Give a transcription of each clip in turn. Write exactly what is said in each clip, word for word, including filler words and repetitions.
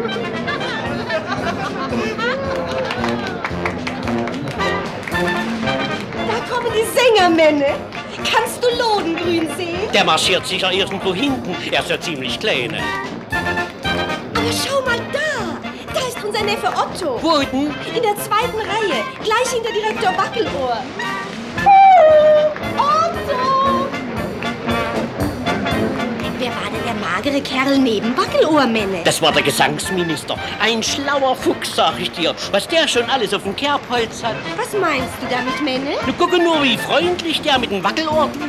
Da kommen die Sängermänner. Kannst du Lodengrün sehen? Der marschiert sicher irgendwo hinten. Er ist ja ziemlich klein. Aber schau mal da. Da ist unser Neffe Otto. Wo denn? In der zweiten Reihe, gleich hinter Direktor Wackelohr. Otto! Wer war denn der magere Kerl neben Wackelohrmänner? Das war der Gesangsminister. Ein schlauer Fuchs, sag ich dir. Was der schon alles auf dem Kerbholz hat. Was meinst du damit, Männer? Du gucke nur, wie freundlich der mit dem Wackelohr tut.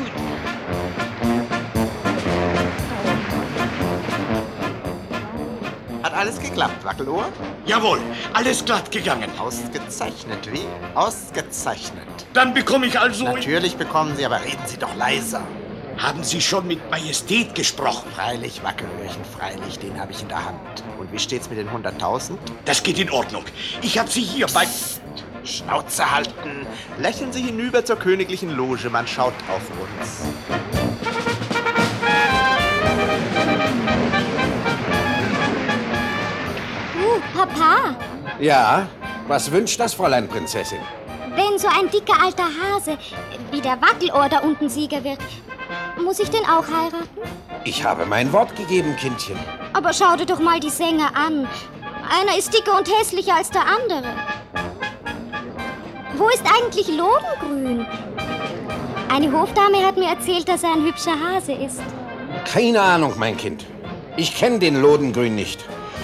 Hat alles geklappt, Wackelohr? Jawohl, alles glatt gegangen. Ausgezeichnet, wie? Ausgezeichnet. Dann bekomme ich also... Natürlich bekommen Sie, aber reden Sie doch leiser. Haben Sie schon mit Majestät gesprochen? Freilich, Wackelöhrchen, freilich, den habe ich in der Hand. Und wie steht's mit den hunderttausend? Das geht in Ordnung. Ich habe Sie hier bei... Schnauze halten. Lächeln Sie hinüber zur königlichen Loge, man schaut auf uns. Uh, Papa, Ja, was wünscht das Fräulein Prinzessin? wenn so ein dicker alter Hase wie der Wackelohr da unten Sieger wird, muss ich den auch heiraten? Ich habe mein Wort gegeben, Kindchen. Aber schau dir doch mal die Sänger an. Einer ist dicker und hässlicher als der andere. Wo ist eigentlich Lodengrün? Eine Hofdame hat mir erzählt, dass er ein hübscher Hase ist. Keine Ahnung, mein Kind. Ich kenne den Lodengrün nicht.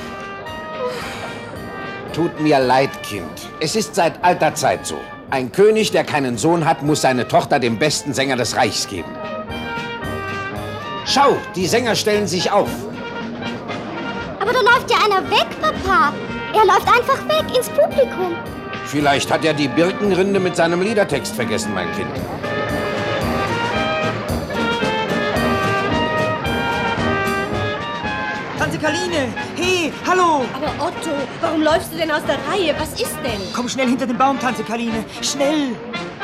Tut mir leid, Kind. Es ist seit alter Zeit so. Ein König, der keinen Sohn hat, muss seine Tochter dem besten Sänger des Reichs geben. Schau, die Sänger stellen sich auf. Aber da läuft ja einer weg, Papa. Er läuft einfach weg ins Publikum. Vielleicht hat er die Birkenrinde mit seinem Liedertext vergessen, mein Kind. Tante Karline! Hey, hallo! Aber Otto, warum läufst du denn aus der Reihe? Was ist denn? Komm schnell hinter den Baum, Tante Karline. Schnell!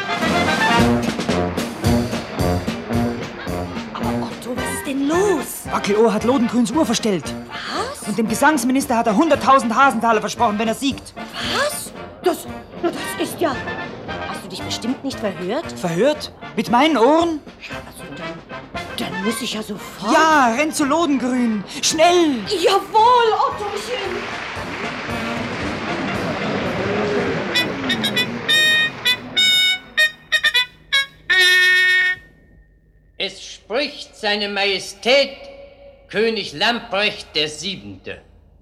Aber Otto, was ist denn los? Wackelohr hat Lodengrüns Uhr verstellt. Was? Und dem Gesangsminister hat er hunderttausend Hasentaler versprochen, wenn er siegt. Was? Das, das ist ja... Hast du dich bestimmt nicht verhört? Verhört? Mit meinen Ohren? Also dann, dann muss ich ja sofort... Ja, renn zu Lodengrün! Schnell! Jawohl, Ottochen! Es spricht seine Majestät König Lamprecht der Siebente.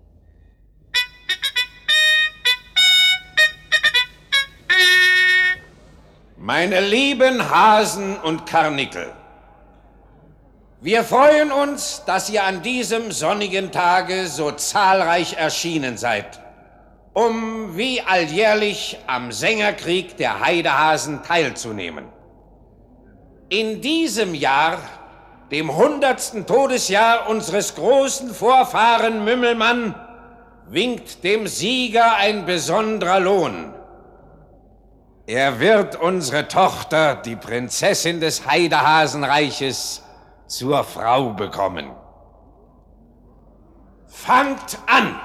Meine lieben Hasen und Karnickel, wir freuen uns, dass ihr an diesem sonnigen Tage so zahlreich erschienen seid, um wie alljährlich am Sängerkrieg der Heidehasen teilzunehmen. In diesem Jahr, dem hundertsten Todesjahr unseres großen Vorfahren Mümmelmann, winkt dem Sieger ein besonderer Lohn. Er wird unsere Tochter, die Prinzessin des Heidehasenreiches, zur Frau bekommen. Fangt an!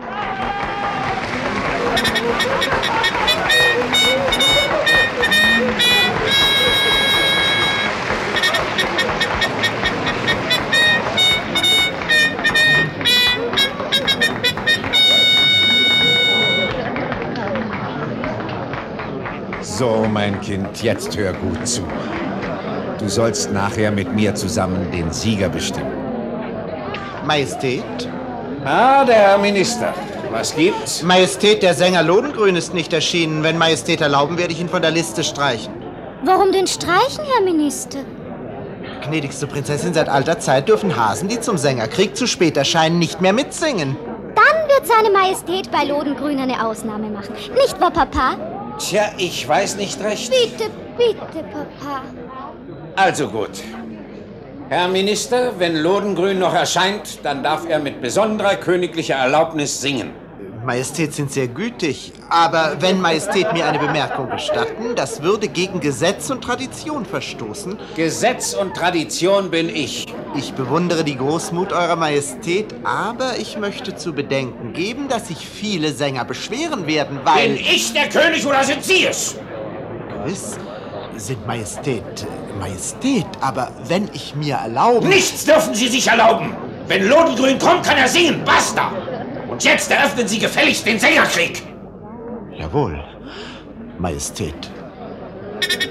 So, mein Kind, jetzt hör gut zu. Du sollst nachher mit mir zusammen den Sieger bestimmen. Majestät? Ah, der Herr Minister. Was gibt's? Majestät, der Sänger Lodengrün ist nicht erschienen. Wenn Majestät erlauben, werde ich ihn von der Liste streichen. Warum denn streichen, Herr Minister? Gnädigste Prinzessin, seit alter Zeit dürfen Hasen, die zum Sängerkrieg zu spät erscheinen, nicht mehr mitsingen. Dann wird seine Majestät bei Lodengrün eine Ausnahme machen. Nicht wahr, Papa? Tja, ich weiß nicht recht. Bitte, bitte, Papa. Also gut. Herr Minister, wenn Lodengrün noch erscheint, dann darf er mit besonderer königlicher Erlaubnis singen. Majestät sind sehr gütig, aber wenn Majestät mir eine Bemerkung gestatten, das würde gegen Gesetz und Tradition verstoßen. Gesetz und Tradition bin ich. Ich bewundere die Großmut Eurer Majestät, aber ich möchte zu bedenken geben, dass sich viele Sänger beschweren werden, weil... Bin ich der König oder sind Sie es? Gewiss sind Majestät, Majestät, aber wenn ich mir erlaube... Nichts dürfen Sie sich erlauben! Wenn Lohengrin kommt, kann er singen, basta! Und jetzt eröffnen Sie gefälligst den Sängerkrieg! Jawohl, Majestät.